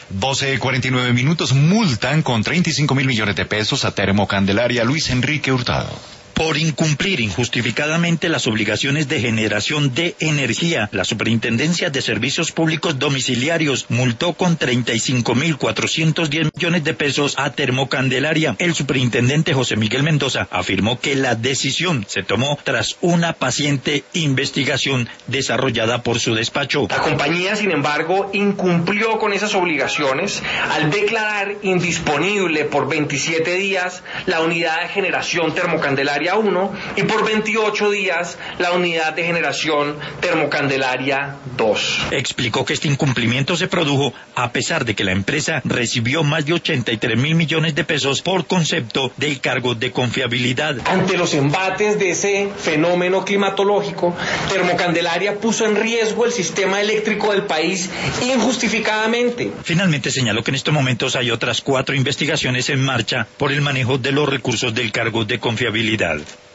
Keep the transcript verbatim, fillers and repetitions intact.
doce cuarenta y nueve minutos, multan con treinta y cinco mil millones de pesos a Termocandelaria. Luis Enrique Hurtado. Por incumplir injustificadamente las obligaciones de generación de energía, la Superintendencia de Servicios Públicos Domiciliarios multó con treinta y cinco mil cuatrocientos diez millones de pesos a Termocandelaria. El superintendente José Miguel Mendoza afirmó que la decisión se tomó tras una paciente investigación desarrollada por su despacho. La compañía, sin embargo, incumplió con esas obligaciones al declarar indisponible por veintisiete días la unidad de generación Termocandelaria uno y por veintiocho días la unidad de generación Termocandelaria dos. Explicó que este incumplimiento se produjo a pesar de que la empresa recibió más de ochenta y tres mil millones de pesos por concepto del cargo de confiabilidad. Ante los embates de ese fenómeno climatológico, Termocandelaria puso en riesgo el sistema eléctrico del país injustificadamente. Finalmente señaló que en estos momentos hay otras cuatro investigaciones en marcha por el manejo de los recursos del cargo de confiabilidad.